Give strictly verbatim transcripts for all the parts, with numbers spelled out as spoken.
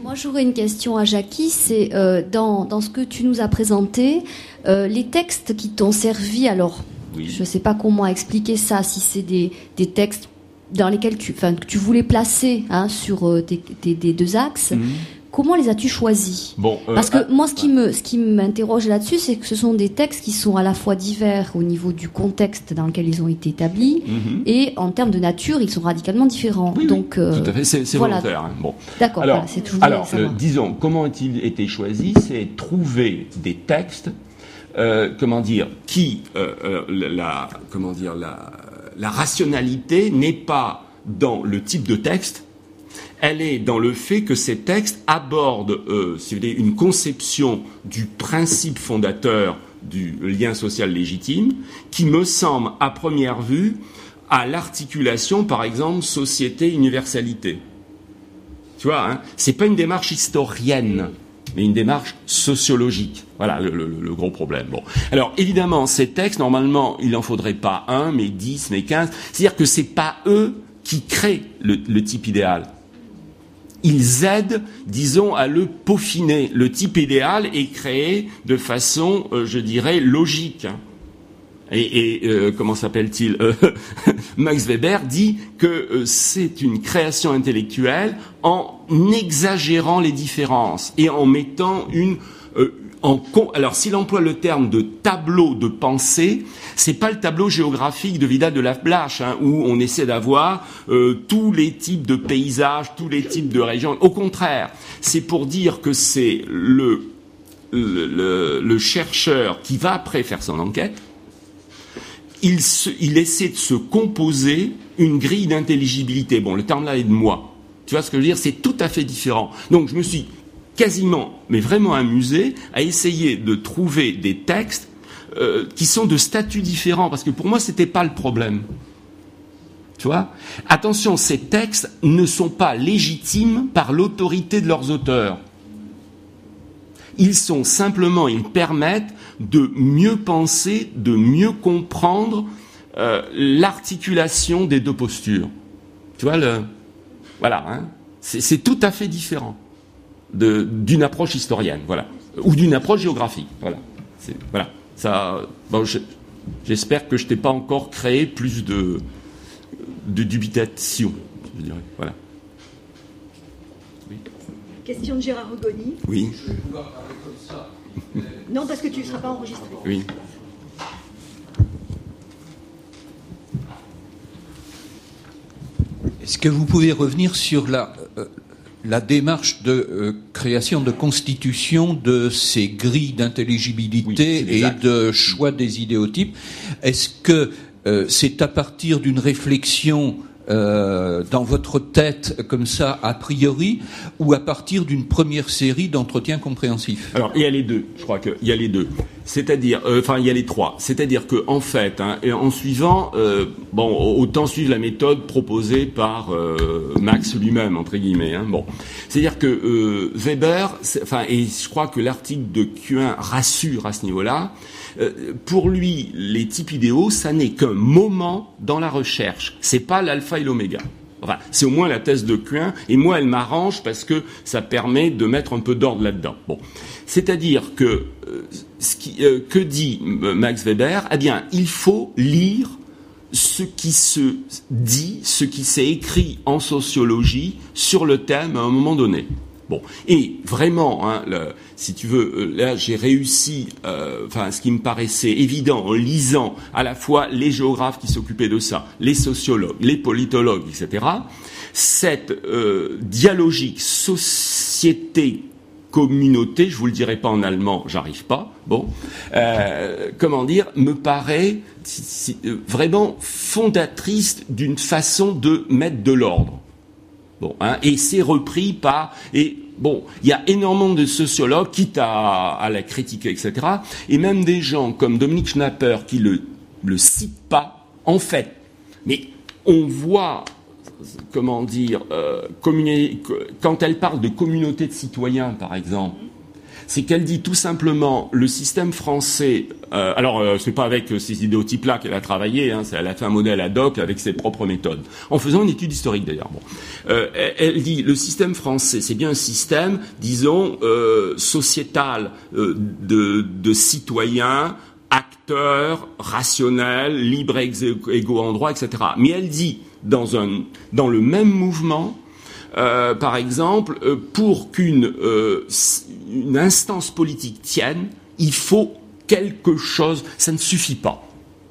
Moi, j'aurais une question à Jackie. C'est euh, dans, dans ce que tu nous as présenté, euh, les textes qui t'ont servi. Alors, oui. Je ne sais pas comment expliquer ça. Si c'est des, des textes dans lesquels tu, enfin, que tu voulais placer hein, sur euh, tes, tes, tes deux axes. Mm-hmm. Comment les as-tu choisis ? Bon, euh, Parce que ah, moi, ce qui me, ce qui m'interroge là-dessus, c'est que ce sont des textes qui sont à la fois divers au niveau du contexte dans lequel ils ont été établis, mm-hmm. et en termes de nature, ils sont radicalement différents. Oui, Donc, oui, euh, tout à fait, c'est, c'est voilà. volontaire. Hein. Bon. D'accord. Alors, voilà, c'est toujours alors euh, disons, comment ont-ils été choisis ? C'est trouver des textes, euh, comment dire, qui, euh, euh, la, comment dire, la, la rationalité n'est pas dans le type de texte. Elle est dans le fait que ces textes abordent, euh, si vous voulez, une conception du principe fondateur du lien social légitime, qui me semble, à première vue, à l'articulation, par exemple, société-universalité. Tu vois, hein, c'est pas une démarche historienne, mais une démarche sociologique. Voilà le, le, le gros problème. Bon, alors évidemment, ces textes, normalement, il n'en faudrait pas un, mais dix, mais quinze. C'est-à-dire que c'est pas eux qui créent le, le type idéal. Ils aident, disons, à le peaufiner. Le type idéal est créé de façon, euh, je dirais, logique. Et, et euh, comment s'appelle-t-il euh, Max Weber dit que euh, c'est une création intellectuelle en exagérant les différences et en mettant une... Euh, En con... Alors, s'il emploie le terme de tableau de pensée, c'est pas le tableau géographique de Vidal de la Blache, hein, où on essaie d'avoir euh, tous les types de paysages, tous les types de régions. Au contraire, c'est pour dire que c'est le, le, le, le chercheur qui va après faire son enquête. Il, se, il essaie de se composer une grille d'intelligibilité. Bon, le terme là est de moi. Tu vois ce que je veux dire ? C'est tout à fait différent. Donc, je me suis quasiment, mais vraiment amusé, à essayer de trouver des textes euh, qui sont de statuts différents, parce que pour moi, c'était pas le problème. Tu vois ? Attention, ces textes ne sont pas légitimes par l'autorité de leurs auteurs. Ils sont simplement, ils permettent de mieux penser, de mieux comprendre euh, l'articulation des deux postures. Tu vois, le... voilà, hein ? c'est, c'est tout à fait différent. De, d'une approche historienne, voilà, ou d'une approche géographique, voilà. C'est, voilà. Ça, bon, je, j'espère que je t'ai pas encore créé plus de, de dubitation, je dirais, voilà. Oui. Question de Gérard Rugoni. Oui. Je vais pouvoir parler comme ça. Non, parce que tu ne seras pas enregistré. Oui. Est-ce que vous pouvez revenir sur la euh, la démarche de euh, création de constitution de ces grilles d'intelligibilité oui, et de choix des idéotypes? Est-ce que euh, c'est à partir d'une réflexion euh, dans votre tête, comme ça, a priori, ou à partir d'une première série d'entretiens compréhensifs? Alors, il y a les deux, je crois qu'il y a les deux. C'est-à-dire, euh, enfin, il y a les trois. C'est-à-dire que, en fait, hein, et en suivant, euh, bon, autant suivre la méthode proposée par euh, Max lui-même, entre guillemets. Hein, bon, c'est-à-dire que euh, Weber, enfin, et je crois que l'article de Q un rassure à ce niveau-là. Euh, pour lui, les types idéaux, ça n'est qu'un moment dans la recherche. C'est pas l'alpha et l'oméga. Enfin, c'est au moins la thèse de Q un, et moi, elle m'arrange parce que ça permet de mettre un peu d'ordre là-dedans. Bon, c'est-à-dire que euh, ce qui, euh, que dit Max Weber ? Eh bien, il faut lire ce qui se dit, ce qui s'est écrit en sociologie sur le thème à un moment donné. Bon, et vraiment, hein, le, si tu veux, là j'ai réussi, euh, enfin ce qui me paraissait évident en lisant à la fois les géographes qui s'occupaient de ça, les sociologues, les politologues, et cetera. Cette euh, dialogique société communauté, je vous le dirai pas en allemand, j'arrive pas. Bon, euh, comment dire, me paraît si, si, euh, vraiment fondatrice d'une façon de mettre de l'ordre. Bon, hein, et c'est repris par et bon, il y a énormément de sociologues, quitte à, à la critiquer, et cetera. Et même des gens comme Dominique Schnapper qui le le citent pas, en fait. Mais on voit, comment dire, euh, communi- quand elle parle de communauté de citoyens, par exemple, c'est qu'elle dit tout simplement le système français. Euh, alors, euh, c'est pas avec euh, ces idéotypes-là qu'elle a travaillé. Hein, elle a fait un modèle ad hoc avec ses propres méthodes, en faisant une étude historique d'ailleurs. Bon, euh, elle, elle dit le système français, c'est bien un système, disons, euh, sociétal euh, de, de citoyens, acteurs, rationnels, libres, égaux en droit, et cetera. Mais elle dit dans un dans le même mouvement. Euh, par exemple, euh, pour qu'une euh, une instance politique tienne, il faut quelque chose. Ça ne suffit pas.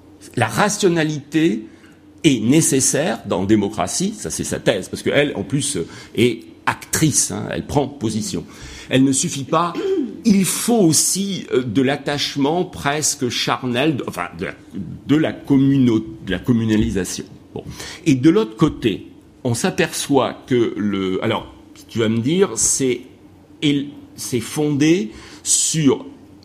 La rationalité est nécessaire dans la démocratie. Ça, c'est sa thèse, parce qu'elle, en plus, est actrice. Hein, elle prend position. Elle ne suffit pas. Il faut aussi euh, de l'attachement presque charnel, de, enfin, de la, de la, communo, de la communalisation. Bon. Et de l'autre côté, on s'aperçoit que le... Alors, tu vas me dire, c'est, c'est fondé sur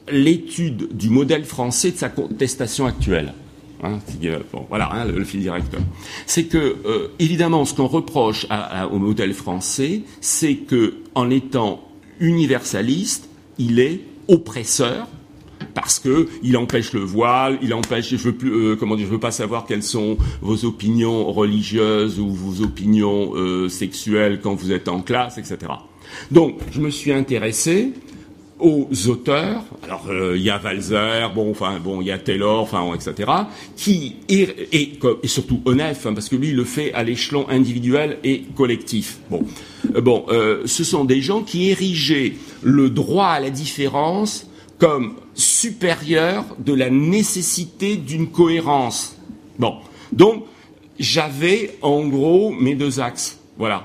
l'étude du modèle français de sa contestation actuelle. Hein, bon, voilà, hein, le, le fil directeur. C'est que, euh, évidemment, ce qu'on reproche à, à, au modèle français, c'est que, en étant universaliste, il est oppresseur, parce que il empêche le voile, il empêche, je veux plus, euh, comment dire, je veux pas savoir quelles sont vos opinions religieuses ou vos opinions euh, sexuelles quand vous êtes en classe, et cetera. Donc, je me suis intéressé aux auteurs. Alors, euh, il y a Walser, bon, enfin, bon, il y a Taylor, enfin, et cetera. Qui et, et, et surtout Onef, hein, parce que lui, il le fait à l'échelon individuel et collectif. Bon, euh, bon, euh, ce sont des gens qui érigeaient le droit à la différence comme supérieur de la nécessité d'une cohérence. Bon, donc j'avais en gros mes deux axes, voilà.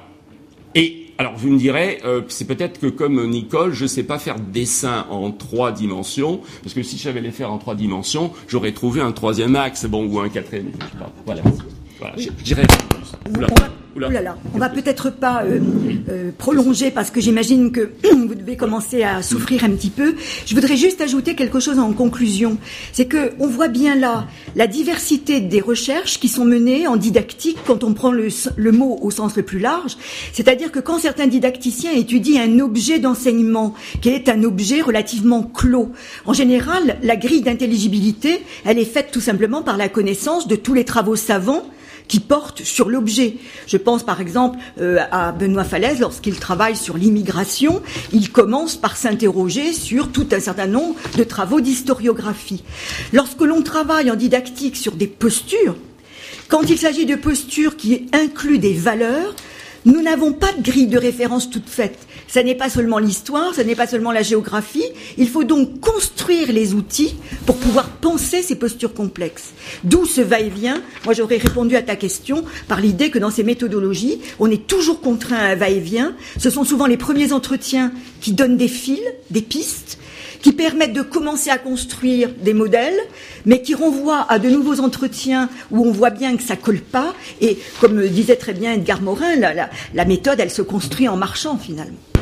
Et alors vous me direz, euh, c'est peut-être que comme Nicole, je sais pas faire de dessin en trois dimensions, parce que si je savais les faire en trois dimensions, j'aurais trouvé un troisième axe, bon, ou un quatrième. Je sais pas. Voilà, voilà. Je, je dirais plus. Oula. Ouh là là, on va peut-être pas euh, euh, prolonger parce que j'imagine que vous devez commencer à souffrir un petit peu. Je voudrais juste ajouter quelque chose en conclusion. C'est que on voit bien là la diversité des recherches qui sont menées en didactique quand on prend le, le mot au sens le plus large. C'est-à-dire que quand certains didacticiens étudient un objet d'enseignement qui est un objet relativement clos, en général, la grille d'intelligibilité, elle est faite tout simplement par la connaissance de tous les travaux savants qui portent sur l'objet. Je pense par exemple euh, à Benoît Falaise, lorsqu'il travaille sur l'immigration, il commence par s'interroger sur tout un certain nombre de travaux d'historiographie. Lorsque l'on travaille en didactique sur des postures, quand il s'agit de postures qui incluent des valeurs, nous n'avons pas de grille de référence toute faite. Ça n'est pas seulement l'histoire, ça n'est pas seulement la géographie. Il faut donc construire les outils pour pouvoir penser ces postures complexes. D'où ce va-et-vient. Moi, j'aurais répondu à ta question par l'idée que dans ces méthodologies, on est toujours contraint à un va-et-vient. Ce sont souvent les premiers entretiens qui donnent des fils, des pistes, qui permettent de commencer à construire des modèles, mais qui renvoient à de nouveaux entretiens où on voit bien que ça colle pas. Et comme disait très bien Edgar Morin, la, la, la méthode, elle se construit en marchant finalement.